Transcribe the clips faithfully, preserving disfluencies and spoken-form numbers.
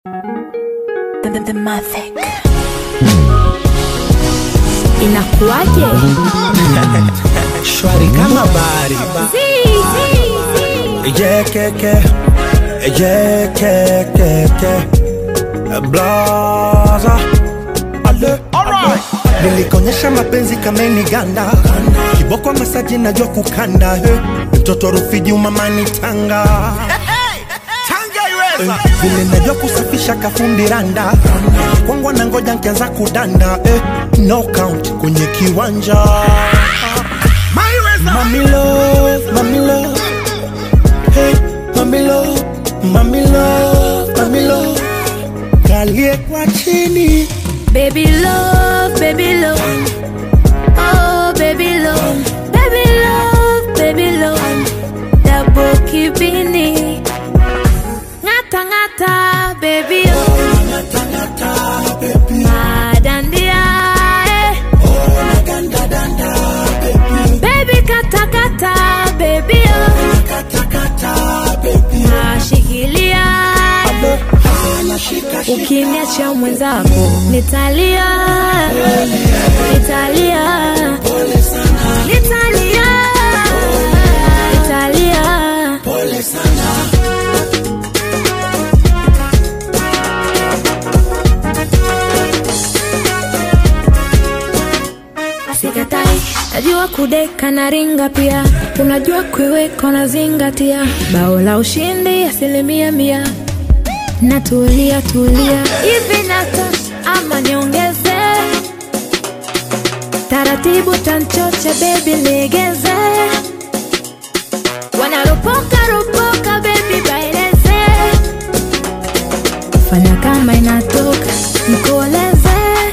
The, the, the Mavic. Inakuaje? Shwari kama bari. Yeah, ke ke. Yeah, ke ke ke. Blaza. Ale. Alright. Nilikonyesha mapenzi kameni ganda. Kiboko masaji najua kukanda. Hey. Mtoto Rufiji umamani tanga. Vile najua kusafisha kafundi randa. Kwangu na ngoja nkianza kudanda. Eh, no count kwenye kiwanja. Mami love, mami love. Hey, mami love, mami love, mami love. Kalie kwa chini. Baby love, baby love. Oh, baby love. Baby love, baby love. Double kibini. Ngata ngata, baby oh. Ngata ngata, baby. Madandia, eh. Oh, naganda danda, baby. Baby kata kata, baby oh. Kata kata, baby. Nashikilia, eh. Ukiniacha mwenzako nitalia, nitalia, pole sana. Nitalia, nitalia, pole sana. Sikatai, najua kudeka na ringa pia. Unajua kuiweka na zingatia. Bao la ushindi asilimia mia. Natulia, tulia. Hivi nata ama niongeze. Taratibu tanchocha baby legeze. Wanaropoka ropoka baby baileze. Fanya kama inatoka mkoleze.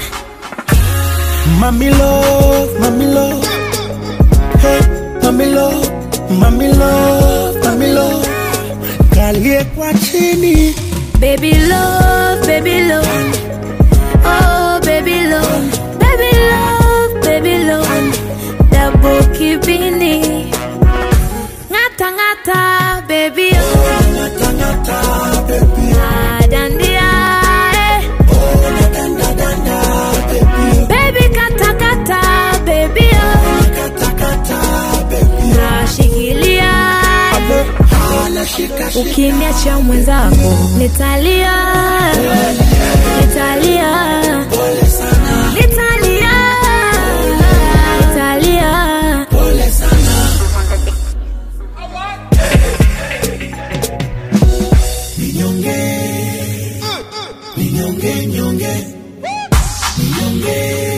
Mami love, mami love. Hey, mami love, mami love, mami love. Kalie kwa chini. Baby love, baby love. Oh, baby love. Baby love, baby love. Double kibini. Ngata ngata, baby oh. Ngata ngata, baby. Madandia, eh. Oh, naganda danda, baby. Baby kata kata, baby oh. Kata kata, baby. Nashikilia, ukiniacha mwenzako nitalia, nitalia, pole sana. Nitalia, nitalia, pole sana. Ninyonge, ninyonge, nyonge, ninyonge.